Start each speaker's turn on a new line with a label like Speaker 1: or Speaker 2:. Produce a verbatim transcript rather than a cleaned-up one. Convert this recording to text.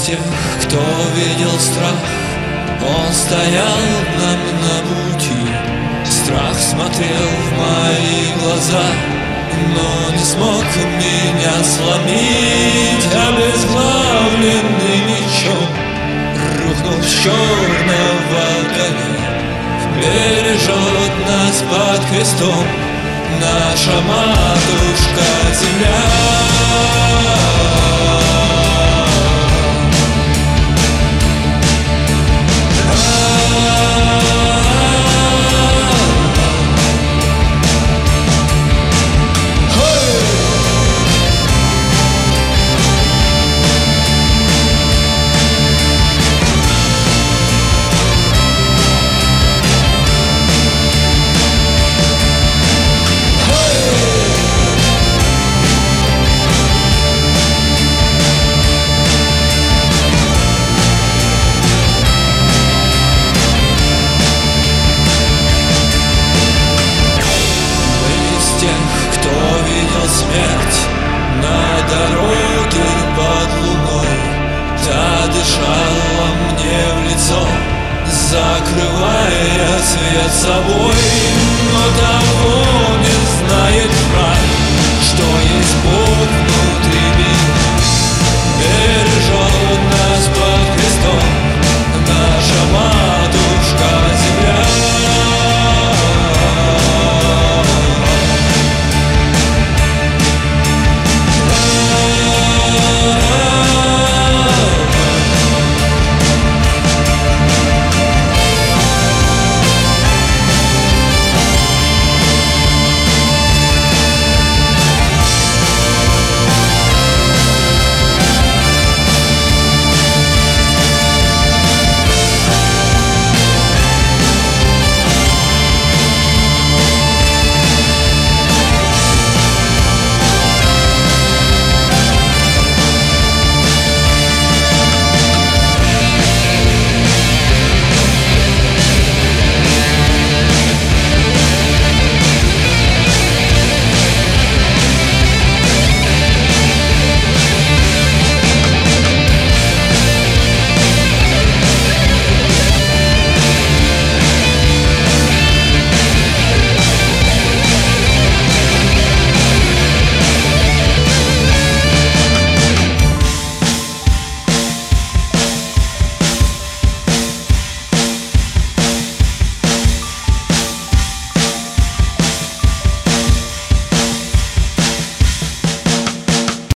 Speaker 1: из тех, кто видел страх. Он стоял нам на пути, страх смотрел в мои глаза, но не смог меня сломить. Обезглавленный мечом рухнул с черного коня. Бережет нас под крестом наша матушка земля. Смерть на дороге под луной, та дышала мне в лицо, закрывая свет собой.